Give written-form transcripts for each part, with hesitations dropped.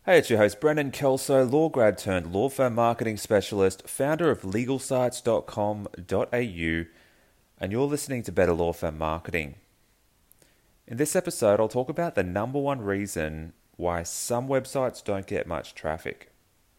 Hey, it's your host Brendan Kelso, law grad turned law firm marketing specialist, founder of legalsites.com.au, and you're listening to Better Law Firm Marketing. In this episode, I'll talk about the number one reason why some websites don't get much traffic.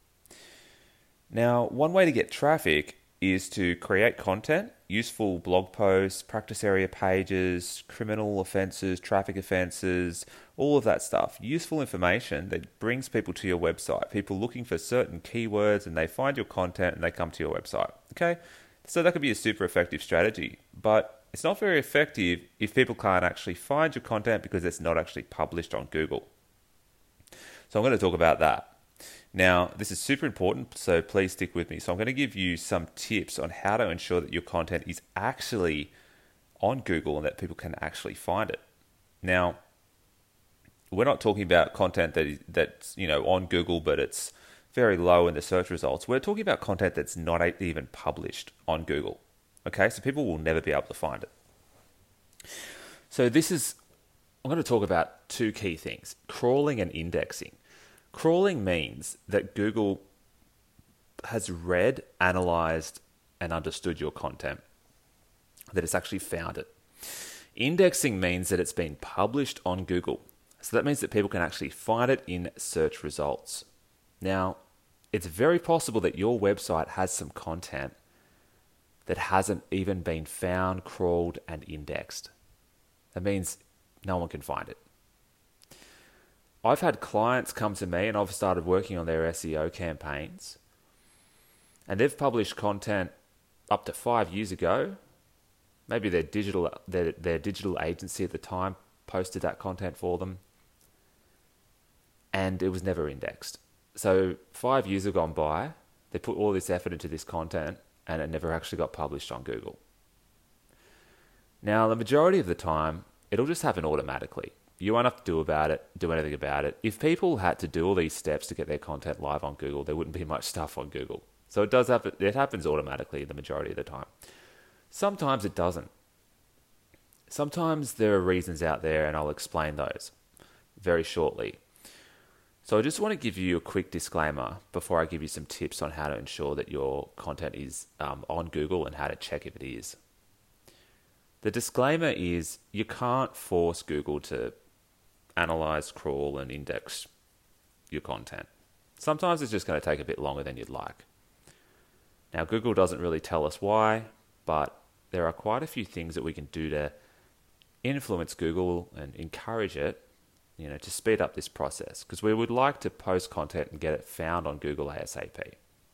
Now, one way to get traffic is to create content, useful blog posts, practice area pages, criminal offences, traffic offences, all of that stuff. Useful information that brings people to your website. People looking for certain keywords and they find your content and they come to your website. Okay? So that could be a super effective strategy, but it's not very effective if people can't actually find your content because it's not actually published on Google. So I'm going to talk about that. Now, this is super important, so please stick with me. So I'm going to give you some tips on how to ensure that your content is actually on Google and that people can actually find it. Now, we're not talking about content that's on Google, but it's very low in the search results. We're talking about content that's not even published on Google. Okay, so people will never be able to find it. So I'm going to talk about two key things: crawling and indexing. Crawling means that Google has read, analyzed, and understood your content, that it's actually found it. Indexing means that it's been published on Google. So that means that people can actually find it in search results. Now, it's very possible that your website has some content that hasn't even been found, crawled, and indexed. That means no one can find it. I've had clients come to me and I've started working on their SEO campaigns, and they've published content up to 5 years ago. Maybe their digital agency at the time posted that content for them, and it was never indexed. So 5 years have gone by, they put all this effort into this content, and it never actually got published on Google. Now, the majority of the time, it'll just happen automatically. You won't have to do anything about it. If people had to do all these steps to get their content live on Google, there wouldn't be much stuff on Google. So it does happen. It happens automatically the majority of the time. Sometimes it doesn't. Sometimes there are reasons out there, and I'll explain those very shortly. So I just want to give you a quick disclaimer before I give you some tips on how to ensure that your content is on Google and how to check if it is. The disclaimer is you can't force Google to analyze, crawl, and index your content. Sometimes it's just going to take a bit longer than you'd like. Now, Google doesn't really tell us why, but there are quite a few things that we can do to influence Google and encourage it, to speed up this process, because we would like to post content and get it found on Google ASAP.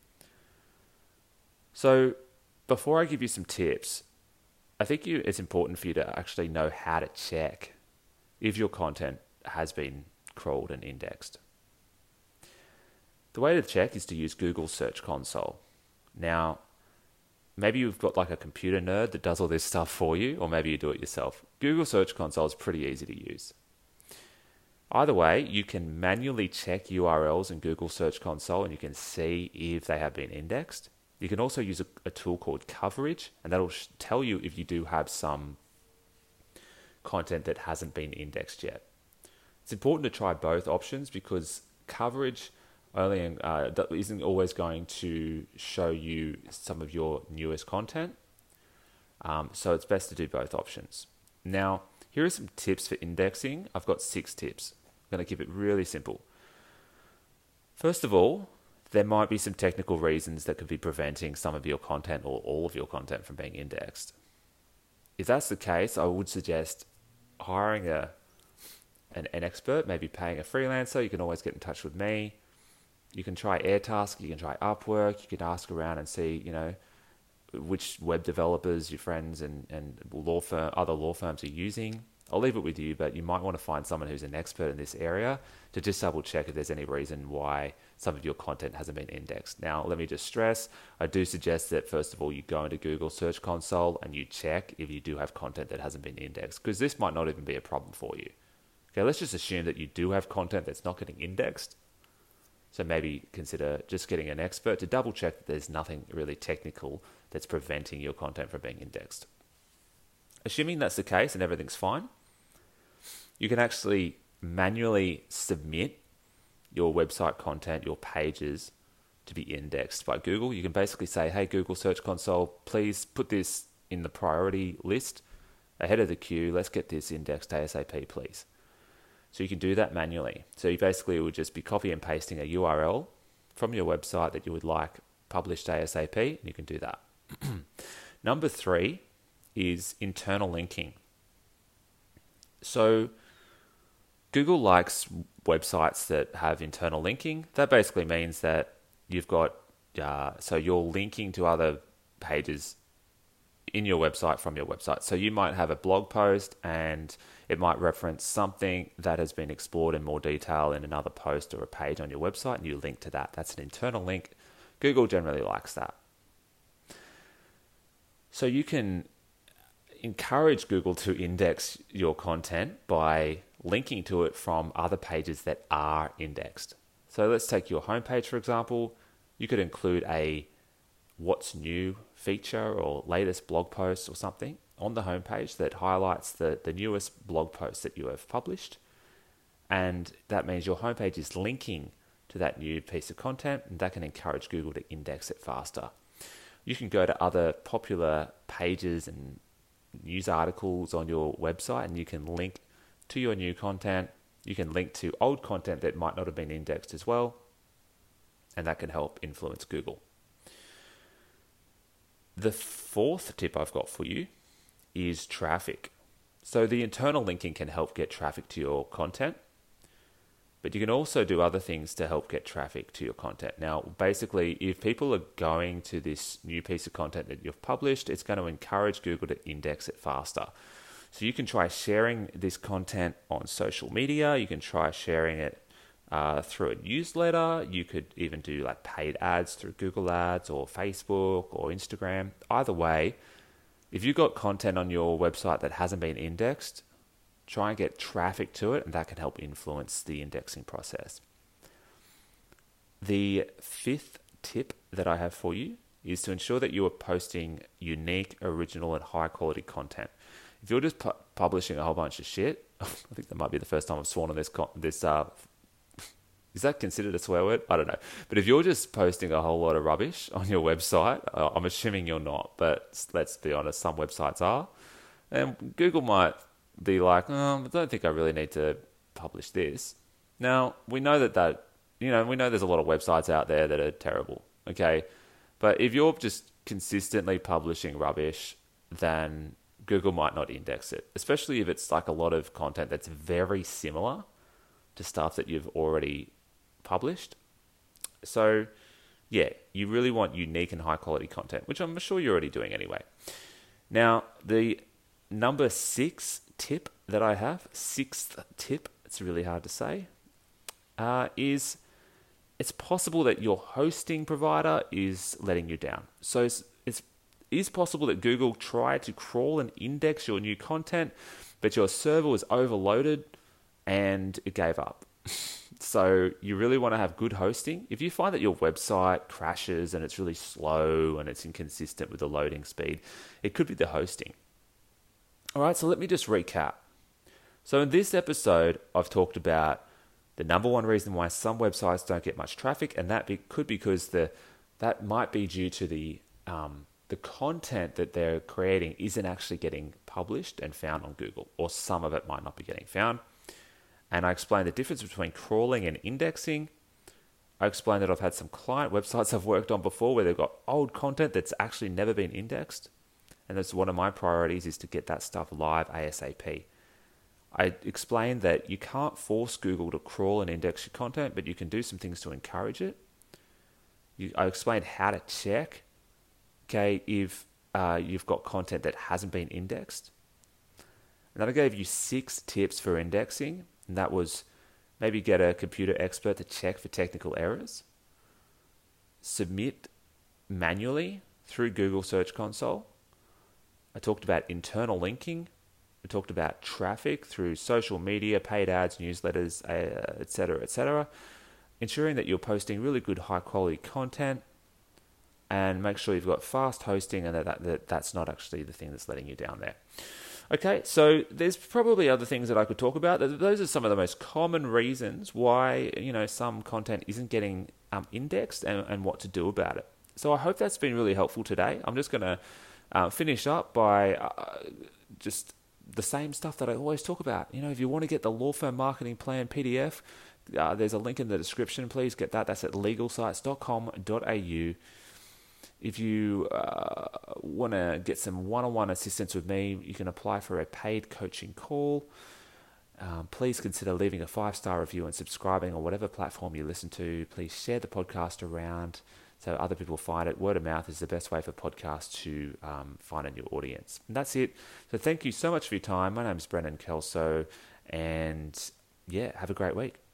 So, before I give you some tips, I think it's important for you to actually know how to check if your content has been crawled and indexed. The way to check is to use Google Search Console. Now, maybe you've got like a computer nerd that does all this stuff for you, or maybe you do it yourself. Google Search Console is pretty easy to use. Either way, you can manually check URLs in Google Search Console and you can see if they have been indexed. You can also use a tool called Coverage, and that'll tell you if you do have some content that hasn't been indexed yet. It's important to try both options because Coverage only isn't always going to show you some of your newest content. So it's best to do both options. Now, here are some tips for indexing. I've got 6 tips. I'm going to keep it really simple. First of all, there might be some technical reasons that could be preventing some of your content or all of your content from being indexed. If that's the case, I would suggest hiring an expert, maybe paying a freelancer. You can always get in touch with me. You can try Airtask, you can try Upwork, you can ask around and see, which web developers your friends and other law firms are using. I'll leave it with you, but you might want to find someone who's an expert in this area to just double check if there's any reason why some of your content hasn't been indexed. Now, let me just stress, I do suggest that first of all, you go into Google Search Console and you check if you do have content that hasn't been indexed, because this might not even be a problem for you. Okay, let's just assume that you do have content that's not getting indexed. So maybe consider just getting an expert to double check that there's nothing really technical that's preventing your content from being indexed. Assuming that's the case and everything's fine, you can actually manually submit your website content, your pages, to be indexed by Google. You can basically say, hey, Google Search Console, please put this in the priority list ahead of the queue. Let's get this indexed ASAP, please. So you can do that manually. So you basically would just be copy and pasting a URL from your website that you would like published ASAP, and you can do that. Number 3 is internal linking. So Google likes websites that have internal linking. That basically means that you've got, so you're linking to other pages in your website from your website. So you might have a blog post and it might reference something that has been explored in more detail in another post or a page on your website, and you link to that. That's an internal link. Google generally likes that. So you can encourage Google to index your content by linking to it from other pages that are indexed. So let's take your homepage, for example. You could include a what's new feature or latest blog post or something on the homepage that highlights the newest blog post that you have published. And that means your homepage is linking to that new piece of content, and that can encourage Google to index it faster. You can go to other popular pages and news articles on your website, and you can link to your new content. You can link to old content that might not have been indexed as well, and that can help influence Google. The 4th tip I've got for you is traffic. So the internal linking can help get traffic to your content, but you can also do other things to help get traffic to your content. Now, basically, if people are going to this new piece of content that you've published, it's going to encourage Google to index it faster. So you can try sharing this content on social media. You can try sharing it through a newsletter. You could even do like paid ads through Google Ads or Facebook or Instagram. Either way, if you've got content on your website that hasn't been indexed, try and get traffic to it, and that can help influence the indexing process. The 5th tip that I have for you is to ensure that you are posting unique, original, and high-quality content. If you're just publishing a whole bunch of shit, I think that might be the first time I've sworn on this. Is that considered a swear word? I don't know. But if you're just posting a whole lot of rubbish on your website, I'm assuming you're not, but let's be honest, some websites are. And Google might be like, I don't think I really need to publish this. Now, we know we know there's a lot of websites out there that are terrible, okay? But if you're just consistently publishing rubbish, then Google might not index it, especially if it's like a lot of content that's very similar to stuff that you've already published. So, yeah, you really want unique and high quality content, which I'm sure you're already doing anyway. Now, the number 6 tip that I have, 6th tip, it's really hard to say, is it's possible that your hosting provider is letting you down. So it is possible that Google tried to crawl and index your new content, but your server was overloaded and it gave up. So you really want to have good hosting. If you find that your website crashes and it's really slow and it's inconsistent with the loading speed, it could be the hosting. All right, so let me just recap. So in this episode, I've talked about the number one reason why some websites don't get much traffic, and that could be because that might be due to the content that they're creating isn't actually getting published and found on Google, or some of it might not be getting found. And I explained the difference between crawling and indexing. I explained that I've had some client websites I've worked on before where they've got old content that's actually never been indexed. And that's one of my priorities, is to get that stuff live ASAP. I explained that you can't force Google to crawl and index your content, but you can do some things to encourage it. I explained how to check, if you've got content that hasn't been indexed. And then I gave you 6 tips for indexing. And that was maybe get a computer expert to check for technical errors. Submit manually through Google Search Console. I talked about internal linking. I talked about traffic through social media, paid ads, newsletters, etc., etc. Ensuring that you're posting really good, high-quality content, and make sure you've got fast hosting and that's not actually the thing that's letting you down there. Okay, so there's probably other things that I could talk about. Those are some of the most common reasons why some content isn't getting indexed and what to do about it. So I hope that's been really helpful today. I'm just going to finish up by just the same stuff that I always talk about. If you want to get the Law Firm Marketing Plan PDF, there's a link in the description. Please get that. That's at legalsites.com.au. If you want to get some one-on-one assistance with me, you can apply for a paid coaching call. Please consider leaving a 5-star review and subscribing on whatever platform you listen to. Please share the podcast around so other people find it. Word of mouth is the best way for podcasts to find a new audience. And that's it. So thank you so much for your time. My name is Brendan Kelso, and have a great week.